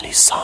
علیسان.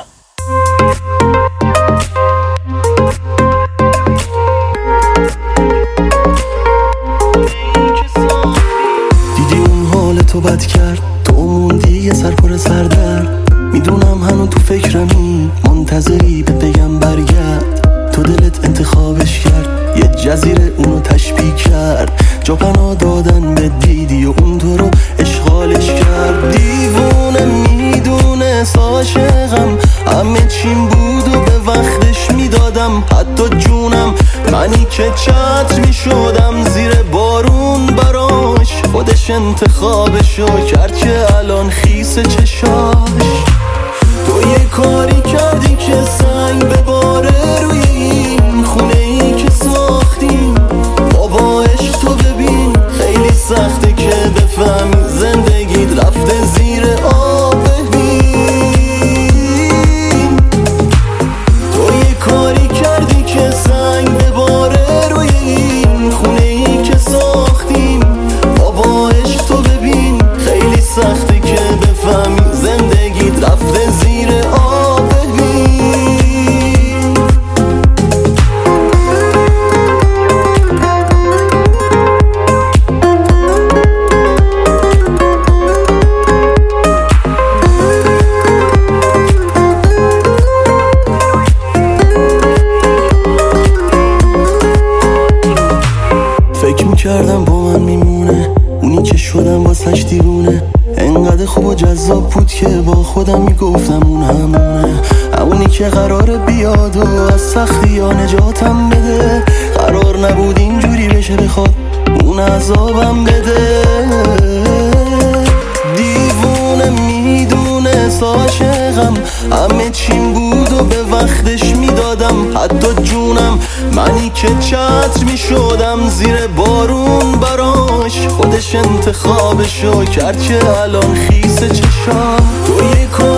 دیدی اون حال تو بد کرد، تو موندی یه سر پر سردرد. میدونم هنو تو فکرمی، منتظری به بگم برگرد. تو دلت انتخابش کرد، یه جزیره اونو تشبیه کرد. جا پناه دادن به دیدی و اون تو رو اشغالش کرد. دیوونه میدونست عاشقم، همه چیم بود و به وقتش میدادم. حتی جونم منی که چتر میشدم زیر بارون براش. خودش انتخابشو کرد که الان خیس چشاش. تو یه کاری کردی که سنگ بباره روی این خونه ای که ساختیم. بابا عشق تو ببین خیلی سخته که بفهمی زندگیت رفته زیر آب. ببین تو یه کاری کردی که سنگ بباره روی این خونه ای که ساختیم. بابا عشق تو ببین خیلی سخته که بفهمی زندگیت رفته زیر آب. فکر میکردم با من میمونه، اونی که شدم واسش دیوونه. انقدر خوب و جذاب بود که با خودم میگفتم اون همونی که قراره بیاد و از سختی ها نجاتم بده. قرار نبود اینجوری بشه بخواد اون عذابم بده. دیوونه میدونست عاشقم، همه چیم بود و به وقتش میدادم. حتی جونم منی که چتر میشدم زیر بارون براش. خودش انتخابشو کرد که الان خیس چشا. تو یه